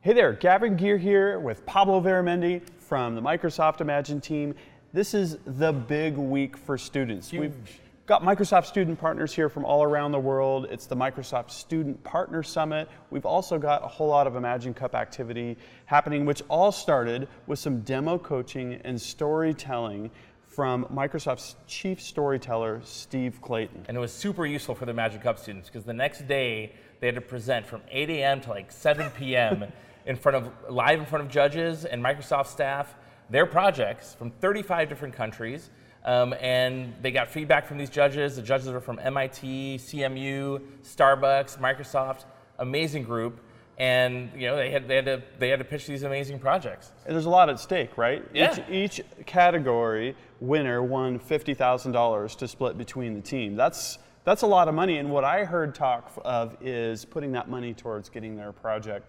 Hey there, Gavin Gear here with Pablo Veramendi from the Microsoft Imagine team. This is the big week for students. We've got Microsoft student partners here from all around the world. It's the Microsoft Student Partner Summit. We've also got a whole lot of Imagine Cup activity happening, which all started with some demo coaching and storytelling from Microsoft's chief storyteller, Steve Clayton. And it was super useful for the Imagine Cup students because the next day they had to present from 8 a.m. to like 7 p.m. live in front of judges and Microsoft staff, their projects from 35 different countries. And they got feedback from these judges. The judges were from MIT, CMU, Starbucks, Microsoft, amazing group. And you know they had to pitch these amazing projects. And there's a lot at stake, right? Yeah. Each category winner won $50,000 to split between the team. That's a lot of money. And what I heard talk of is putting that money towards getting their project,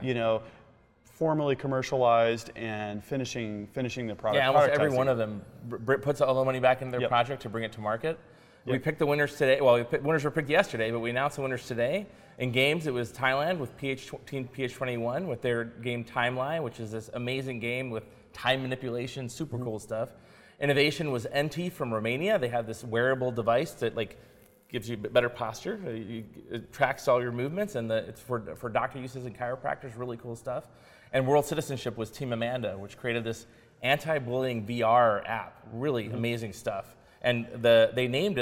formally commercialized and finishing the product. Yeah, almost every one of them puts all the money back into their project to bring it to market. We picked the winners today. Well, winners were picked yesterday, but we announced the winners today. In games, it was Thailand with Team PH21 with their game Timeline, which is this amazing game with time manipulation, super cool stuff. Innovation was NT from Romania. They have this wearable device that gives you better posture. It tracks all your movements, and it's for doctor uses and chiropractors, really cool stuff. And World Citizenship was Team Amanda, which created this anti-bullying VR app, really amazing stuff. And they named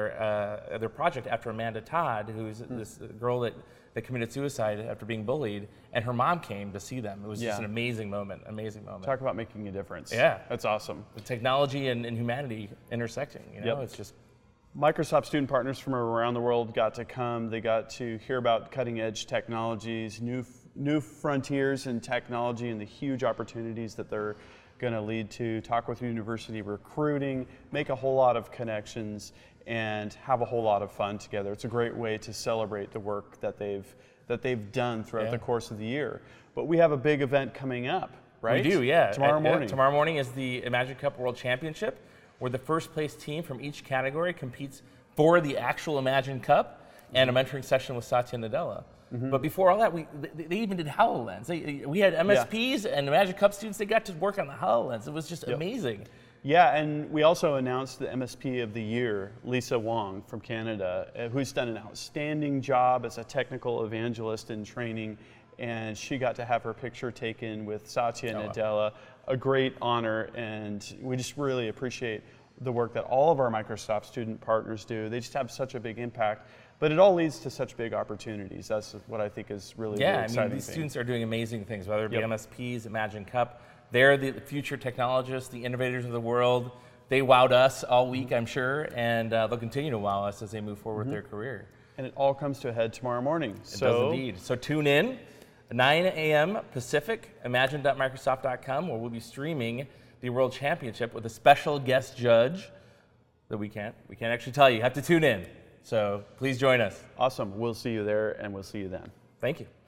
their project after Amanda Todd, who's this girl that committed suicide after being bullied, and her mom came to see them. It was just an amazing moment. Talk about making a difference. Yeah. That's awesome. The technology and humanity intersecting, it's just... Microsoft student partners from around the world got to come. They got to hear about cutting edge technologies, new frontiers in technology, and the huge opportunities that they're going to lead to, talk with university recruiting, make a whole lot of connections, and have a whole lot of fun together. It's a great way to celebrate the work that they've done throughout the course of the year. But we have a big event coming up, right? We do, yeah. Tomorrow morning. Tomorrow morning is the Imagine Cup World Championship, where the first place team from each category competes for the actual Imagine Cup and a mentoring session with Satya Nadella. But before all that, they even did HoloLens. We had MSPs and Imagine Cup students. They got to work on the HoloLens. It was just amazing. Yeah, and we also announced the MSP of the Year, Lisa Wong from Canada, who's done an outstanding job as a technical evangelist in training, and she got to have her picture taken with Satya Nadella. A great honor, and we just really appreciate the work that all of our Microsoft student partners do. They just have such a big impact. But it all leads to such big opportunities. That's what I think is really the exciting I mean, these thing. students are doing amazing things, whether it be MSPs, Imagine Cup. They're the future technologists, the innovators of the world. They wowed us all week, I'm sure, and they'll continue to wow us as they move forward with their career. And it all comes to a head tomorrow morning. It does indeed. So tune in, 9 a.m. Pacific, imagine.microsoft.com, where we'll be streaming the World Championship with a special guest judge that we can't actually tell you. You have to tune in. So please join us. Awesome. We'll see you there, and we'll see you then. Thank you.